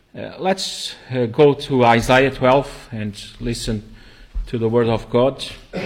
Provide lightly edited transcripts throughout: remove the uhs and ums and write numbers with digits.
Let's go to Isaiah 12 and listen to the Word of God.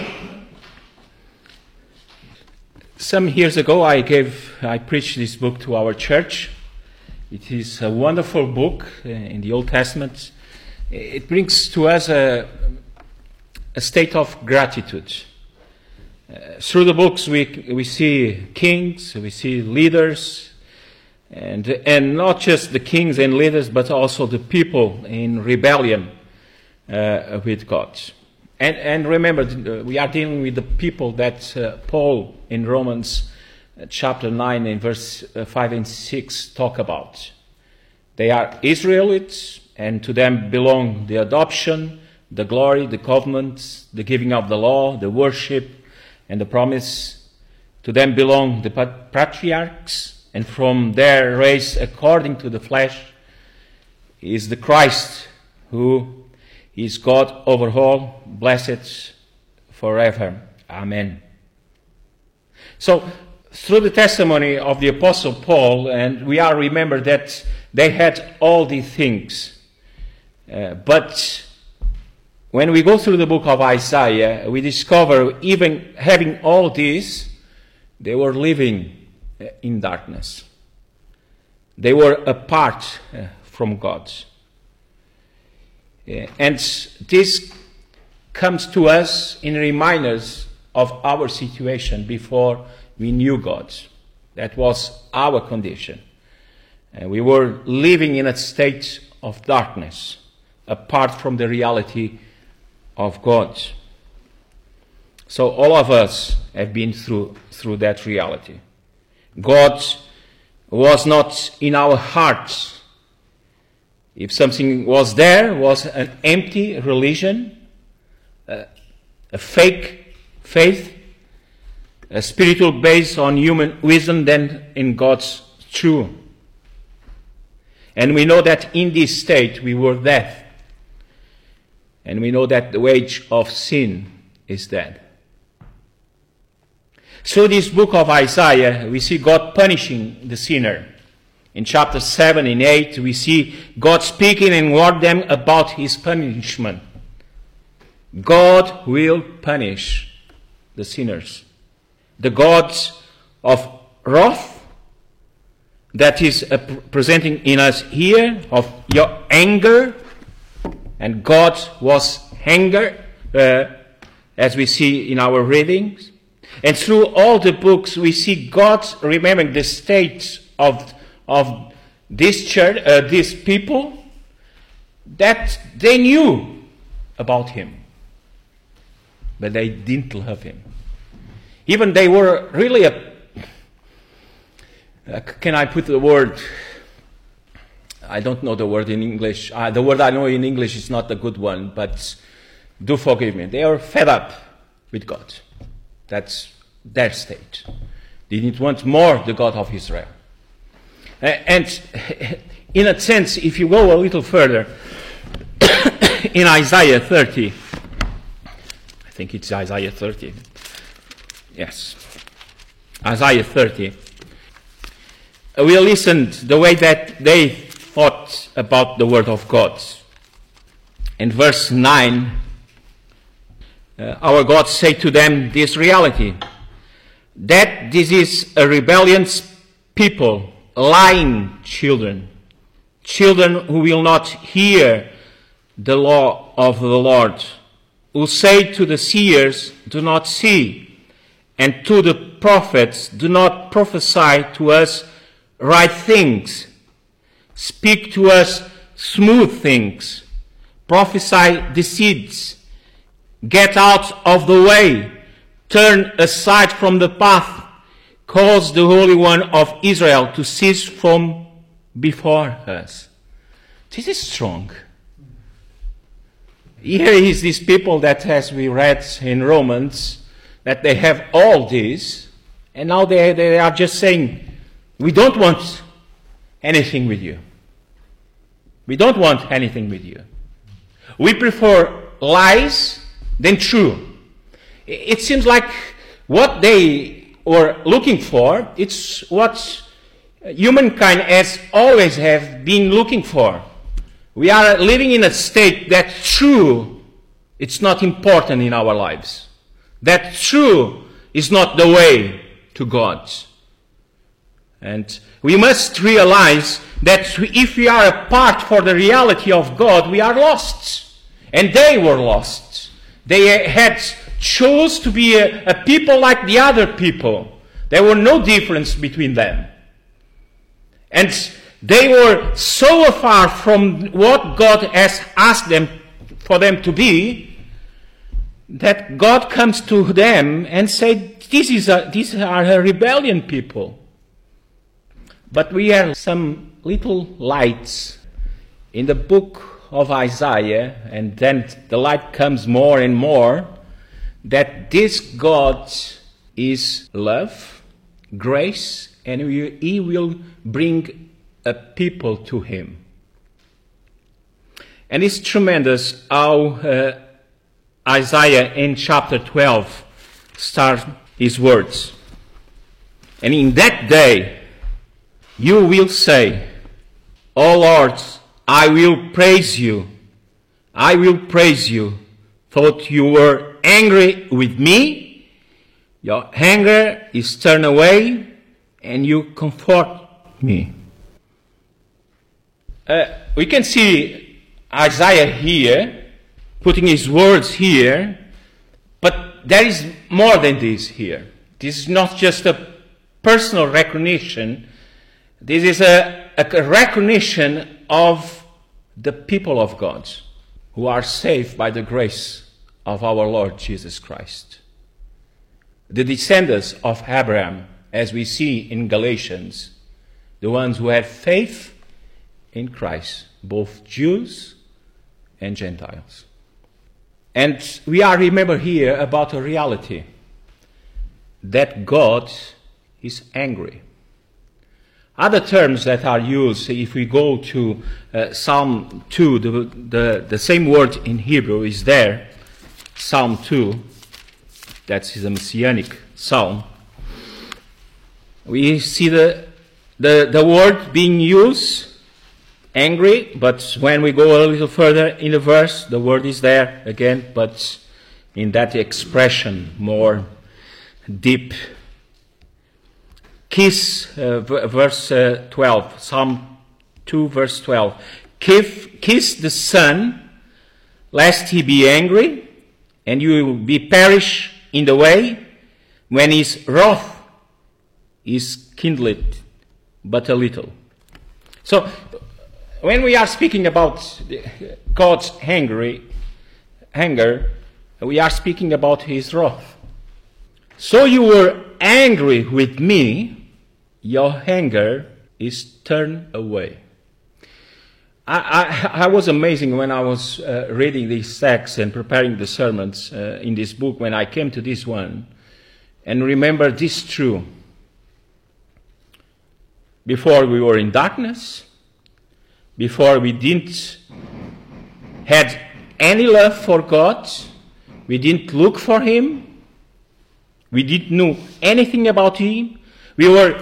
Some years ago I preached this book to our church. It is a wonderful book in the Old Testament. It brings to us a state of gratitude. Through the books we see kings, we see leaders, and not just the kings and leaders, but also the people in rebellion with God. And remember, we are dealing with the people that Paul in Romans chapter 9 and verse 5 and 6 talk about. They are Israelites, and to them belong the adoption, the glory, the covenants, the giving of the law, the worship, and the promise. To them belong the patriarchs, and from their race, according to the flesh, is the Christ, who is God over all, blessed forever. Amen. So, through the testimony of the Apostle Paul, and we are remembered that they had all these things. But when we go through the book of Isaiah, we discover even having all this, they were living in darkness. They were apart from God. And this comes to us in reminders of our situation before we knew God. That was our condition. And we were living in a state of darkness, apart from the reality of God. So all of us have been through that reality. God was not in our hearts. If something was there, was an empty religion, a fake faith, a spiritual based on human wisdom than in God's true. And we know that in this state we were dead. And we know that the wage of sin is death. Through this book of Isaiah, we see God punishing the sinner. In chapter 7 and 8, we see God speaking and warn them about his punishment. God will punish the sinners. The God of wrath that is presenting in us here, of your anger, and God was anger, as we see in our readings. And through all the books, we see God remembering the state of this church, these people, that they knew about him, but they didn't love him. Even they were really can I put the word? I don't know the word in English. The word I know in English is not a good one, but do forgive me. They are fed up with God. That's their state. They didn't want more the God of Israel. And in a sense, if you go a little further, in Isaiah 30, I think it's Isaiah 30. Yes. Isaiah 30. We listened the way that they thought about the word of God. In verse 9, our God said to them this reality, that this is a rebellious people, lying children who will not hear the law of the Lord, who say to the seers, do not see, and to the prophets, do not prophesy to us right things, speak to us smooth things, prophesy deceits, get out of the way, turn aside from the path, cause the Holy One of Israel to cease from before us. This is strong. Here is these people that, as we read in Romans, that they have all this, and now they are just saying, we don't want anything with you. We don't want anything with you. We prefer lies than true. It seems like what they were looking for, it's what humankind has always have been looking for. We are living in a state that true, it's not important in our lives. That true is not the way to God. And we must realize that if we are apart for the reality of God, we are lost. And they were lost. They had chose to be a people like the other people. There were no difference between them. And they were so far from what God has asked them for them to be, that God comes to them and said, these are a rebellion people. But we have some little lights in the book of Isaiah, and then the light comes more and more, that this God is love, grace, and He will bring a people to Him. And it's tremendous how Isaiah in chapter 12 starts his words. And in that day, you will say, O Lord, I will praise you. I will praise you. Thought you were angry with me. Your anger is turned away, and you comfort me. We can see Isaiah here, putting his words here, but there is more than this here. This is not just a personal recognition. This is a recognition of the people of God who are saved by the grace of our Lord Jesus Christ. The descendants of Abraham, as we see in Galatians, the ones who have faith in Christ, both Jews and Gentiles. And we are remember here about a reality, that God is angry. Other terms that are used, if we go to Psalm 2, the same word in Hebrew is there, Psalm 2, that is a messianic psalm. We see the word being used, angry, but when we go a little further in the verse, the word is there again, but in that expression, more deep. Kiss, verse 12, Psalm 2, verse 12. Kiss the Son, lest he be angry, and you will be perish in the way, when his wrath is kindled but a little. So, when we are speaking about God's anger, we are speaking about his wrath. So you were angry with me, your anger is turned away. I was amazing when I was reading these texts and preparing the sermons in this book, when I came to this one, and remember this true. Before we were in darkness, before we didn't had any love for God, we didn't look for Him, we didn't know anything about Him. We were,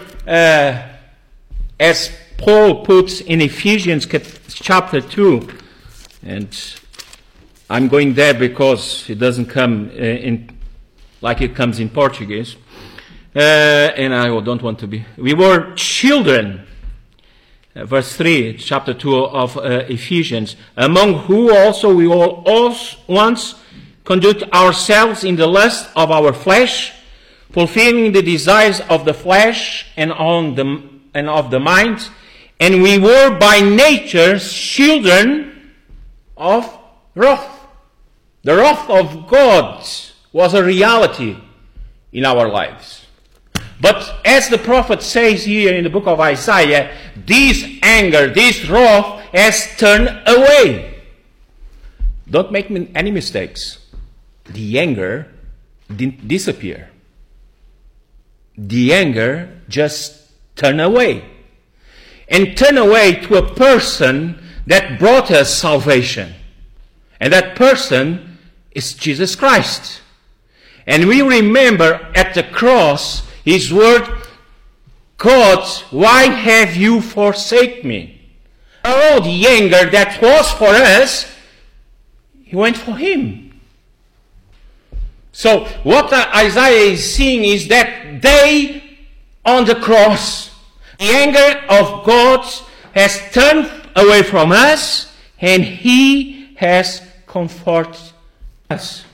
as Paul puts in Ephesians chapter 2, and I'm going there because it doesn't come in like it comes in Portuguese, and I don't want to be. We were children. Verse 3, chapter 2 of Ephesians, among who also we all once conduct ourselves in the lust of our flesh, fulfilling the desires of the flesh and of the mind, and we were by nature children of wrath. The wrath of God was a reality in our lives. But as the prophet says here in the book of Isaiah, this anger, this wrath has turned away. Don't make any mistakes. The anger didn't disappear. The anger just turned away. And turned away to a person that brought us salvation. And that person is Jesus Christ. And we remember at the cross His word, God, why have you forsaken me? Oh, the anger that was for us, he went for him. So what Isaiah is seeing is that they on the cross, the anger of God has turned away from us, and he has comforted us.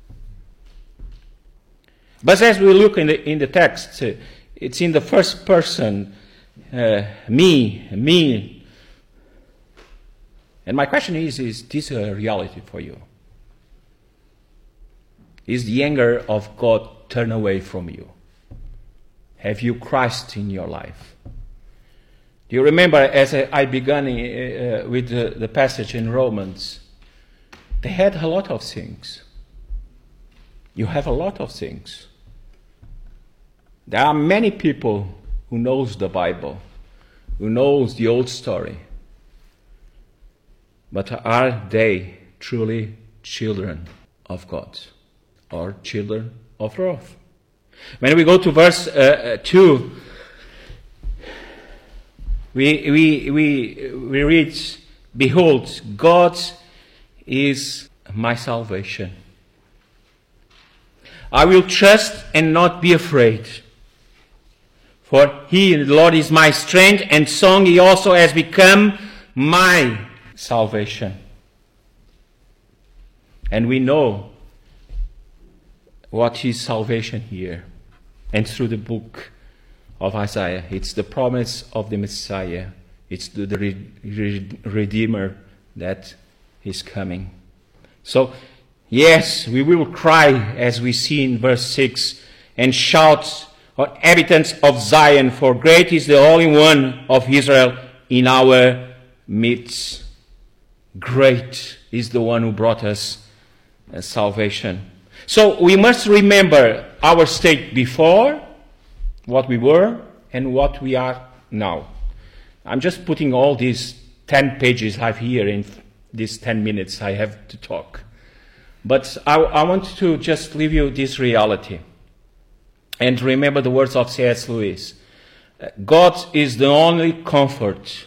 But as we look in the text, it's in the first person, me. And my question is this a reality for you? Is the anger of God turned away from you? Have you Christ in your life? Do you remember, as I began with the passage in Romans, they had a lot of things. You have a lot of things. There are many people who knows the Bible, who knows the old story. But are they truly children of God or children of wrath? When we go to verse 2, we read, "Behold, God is my salvation. I will trust and not be afraid. For he, the Lord, is my strength and song. He also has become my salvation." And we know what is salvation here. And through the book of Isaiah, it's the promise of the Messiah. It's the Redeemer that is coming. So, yes, we will cry, as we see in verse 6, and shout, "O inhabitants of Zion, for great is the Holy One of Israel in our midst." Great is the one who brought us salvation. So we must remember our state before, what we were, and what we are now. I'm just putting all these 10 pages I have here in these 10 minutes I have to talk. But I want to just leave you this reality. And remember the words of C.S. Lewis. God is the only comfort.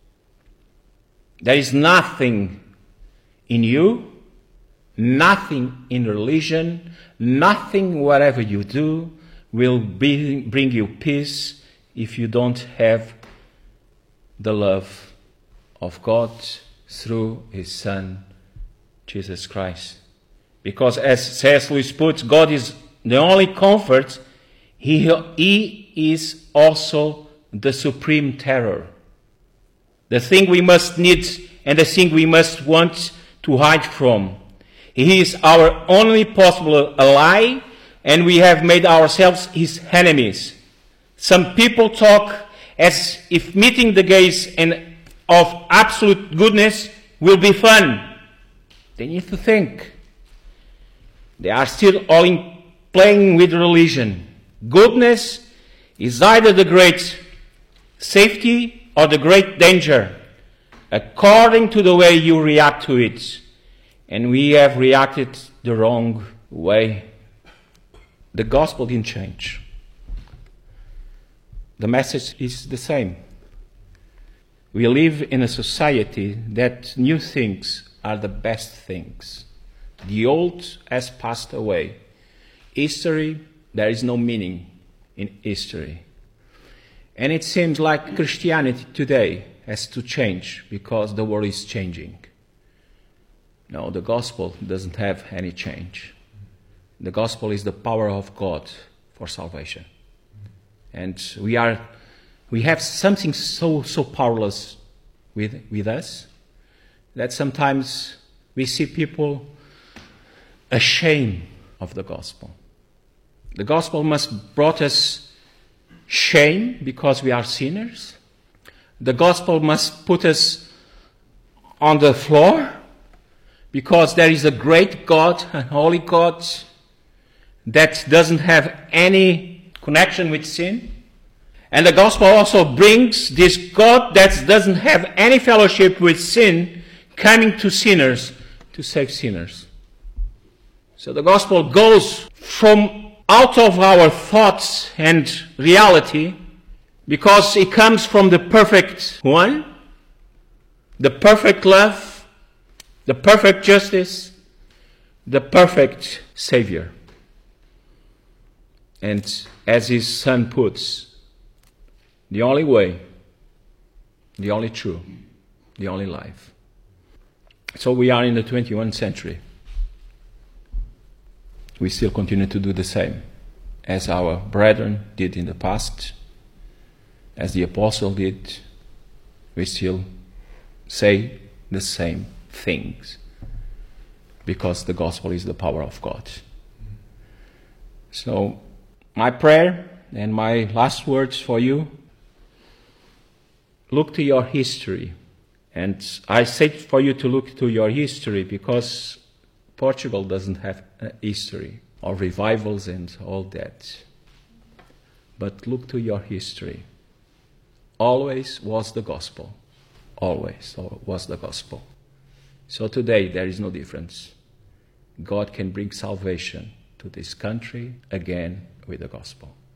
There is nothing in you, nothing in religion, nothing whatever you do will bring you peace if you don't have the love of God through His Son, Jesus Christ. Because as C.S. Lewis puts, God is the only comfort. He is also the supreme terror. The thing we must need and the thing we must want to hide from. He is our only possible ally, and we have made ourselves his enemies. Some people talk as if meeting the gaze of absolute goodness will be fun. They need to think. They are still all playing with religion. Goodness is either the great safety or the great danger, according to the way you react to it. And we have reacted the wrong way. The gospel didn't change. The message is the same. We live in a society that new things are the best things. The old has passed away. History, there is no meaning in history. And it seems like Christianity today has to change because the world is changing. No, the gospel doesn't have any change. The gospel is the power of God for salvation. And we have something so powerless with us that sometimes we see people ashamed of the gospel. The gospel must brought us shame because we are sinners. The gospel must put us on the floor because there is a great God, a holy God, that doesn't have any connection with sin. And the gospel also brings this God that doesn't have any fellowship with sin coming to sinners to save sinners. So the gospel goes from out of our thoughts and reality because it comes from the perfect one the perfect love, the perfect justice, the perfect Savior. And as his son puts, the only way, the only true, the only life. So we are in the 21st century. We still continue to do the same as our brethren did in the past, as the apostle did. We still say the same things because the gospel is the power of God. So my prayer and my last words for you, look to your history. And I say for you to look to your history because Portugal doesn't have a history of revivals and all that. But look to your history. Always was the gospel. Always was the gospel. So today there is no difference. God can bring salvation to this country again with the gospel.